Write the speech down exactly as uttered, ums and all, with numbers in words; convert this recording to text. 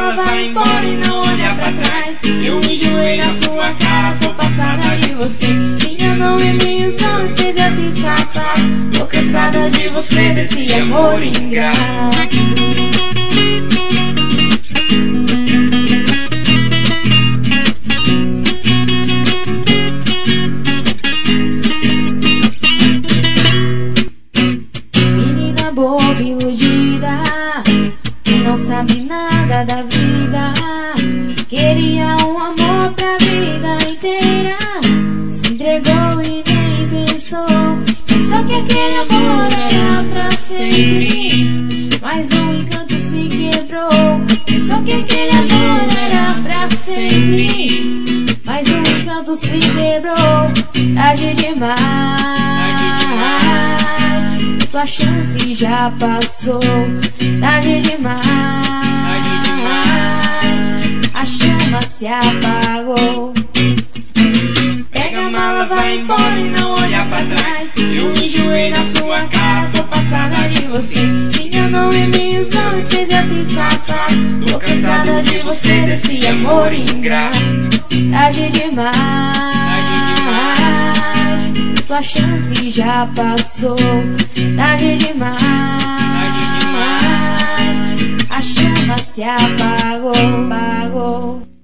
mala, vai embora e não olha pra trás. Eu me enjoei na sua cara, tô passada de você. Minha não é minha, não fez eu te safar. Tô cansada de você, desse amor ingrato. Menina boba, iludida, que não sabe nada da vida. Queria um amor pra vida inteira, se entregou e nem pensou. Só que aquele amor era pra sempre, mas um encanto se quebrou. Só que aquele amor era pra sempre, mas um encanto se quebrou. Tarde demais, tarde demais, sua chance já passou. Tarde demais, tarde demais, a chama se apagou. Pega a mala, vai embora e não olha pra trás. Eu me enjoei na sua cara, tô passada de você. Minha não é minha, não fez eu te safar. Tô cansada de você, desse amor ingrato. Tarde demais, Tarde demais, sua chance já passou. Tarde demais, tarde demais, a chama se apagou, apagou.